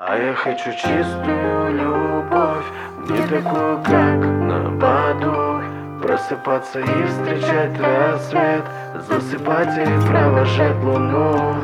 А я хочу чистую любовь, не такую, как на Баду. Просыпаться и встречать рассвет, засыпать и провожать луну.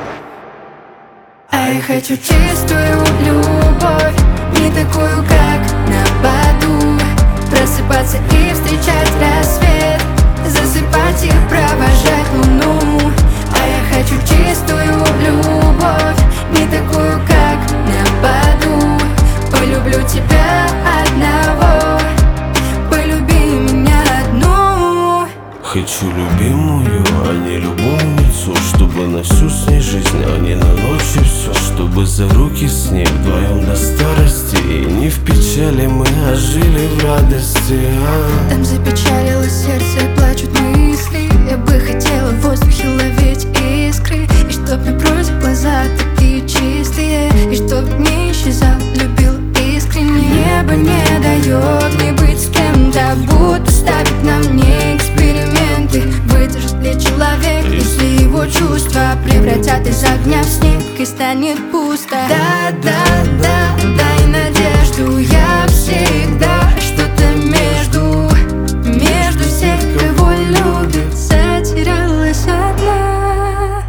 А я хочу чистую любовь, не такую, как на Баду. Просыпаться и встречать рассвет, засыпать и провожать луну. А я хочу чистую любовь, не такую, как на Баду. Полюблю тебя одного, полюби меня одну. Хочу любимую, а не любовницу, чтобы на всю с ней жизнь, а не на ночь и все. Чтобы за руки с ней вдвоем до старости, и не в печали мы, а жили в радости. Там запечалилось сердце, плачут мысли. Я бы хотела в воздухе ловить искры, и чтоб напротив глаза такие чистые, и чтоб не исчезал, любил искренне. Небо не дает мне быть с кем-то, будто ставит на мне эксперименты. Выдержит ли человек, если его чувства превратят из огня в снег и станет пусто? Да, дай надежду, я всегда что-то между всех, кого любит, затерялась одна.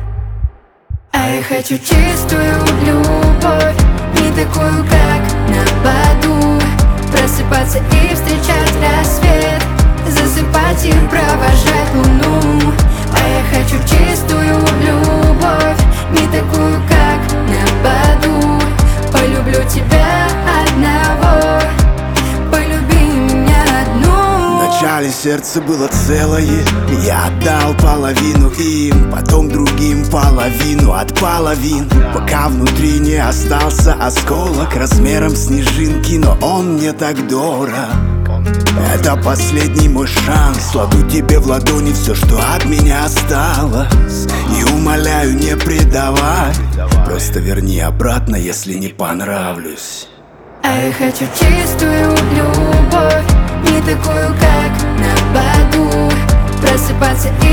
А я хочу чистую любовь, не такую, как на Баду. Просыпаться и встречать рассвет, засыпать и провожать луну. А я хочу чистую любовь, не такую, как на Баду. Полюблю тебя одного, полюби меня одну. Вначале сердце было целое, я отдал половину им, потом другим половину от половин, пока внутри не остался осколок размером снежинки, но он мне так дорог. Это последний мой шанс, кладу тебе в ладони все, что от меня осталось, и умоляю, не предавай, просто верни обратно, если не понравлюсь. А я хочу чистую любовь, не такую, как на Баду. Просыпаться и